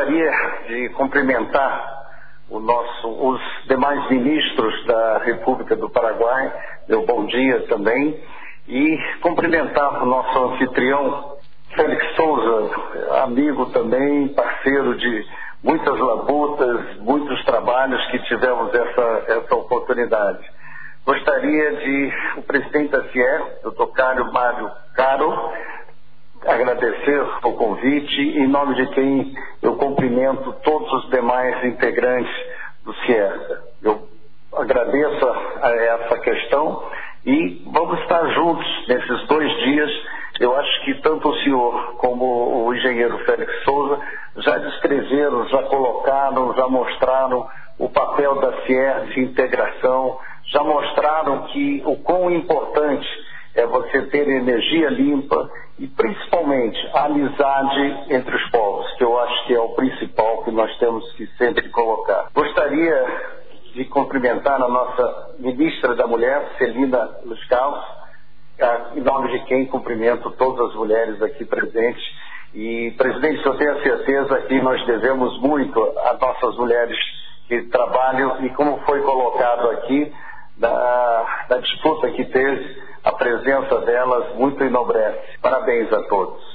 gostaria de cumprimentar os demais ministros da República do Paraguai, meu bom dia também, e cumprimentar o nosso anfitrião, Félix Souza, amigo também, parceiro de muitas labutas, muitos trabalhos que tivemos essa oportunidade. Gostaria de, o presidente da CIE, Dr. Mário Caro, agradecer o convite, em nome de quem eu cumprimento todos os demais integrantes do CIESA. Eu agradeço a essa questão e vamos estar juntos nesses 2 dias. Eu acho que tanto o senhor como o engenheiro Félix Souza já descreveram, já colocaram, já mostraram o papel da CIE de integração, já mostraram que o quão importante é você ter energia limpa e principalmente a amizade entre os povos, que eu acho que é o principal que nós temos que sempre colocar. Gostaria de cumprimentar a nossa ministra da Mulher, Celina Luiz Carlos, em nome de quem cumprimento todas as mulheres aqui presentes. E, presidente, eu tenho a certeza que nós devemos muito às nossas mulheres que trabalham e, como foi colocado aqui, da disputa que teve, a presença delas muito enobrece. Parabéns a todos.